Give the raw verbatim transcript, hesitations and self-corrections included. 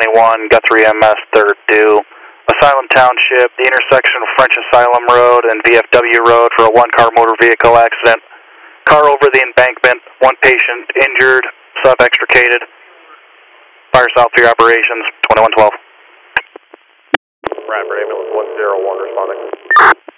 twenty-one, Guthrie M S third due. Asylum Township, the intersection of French Asylum Road and V F W Road for a one-car motor vehicle accident. Car over the embankment, one patient injured, self-extricated. Fire South for your operations, twenty-one twelve. Radford Ambulance one zero one responding.